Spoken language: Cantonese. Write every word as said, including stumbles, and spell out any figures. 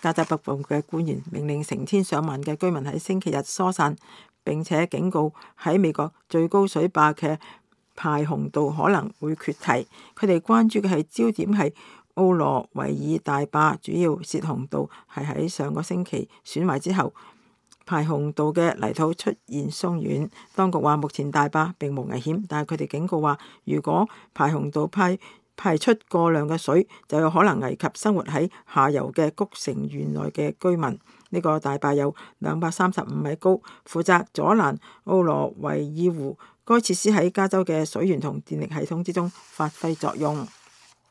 加州北部嘅官員命令成千上萬嘅居民喺星期日疏散，並且警告喺美國最高水壩嘅排洪道可能會決堤。佢哋關注嘅係焦點係奧羅維爾大壩主要泄洪道係喺上個星期損壞之後，排洪道嘅泥土出現鬆軟。當局話目前大壩並無危險，但係佢哋警告話，如果排洪道排排出過量嘅水，就有可能危及生活喺下游嘅谷城園內嘅居民。呢個大壩有兩百三十五米高，負責阻攔奧羅維爾湖。該設施喺加州嘅水源同電力系統之中發揮作用。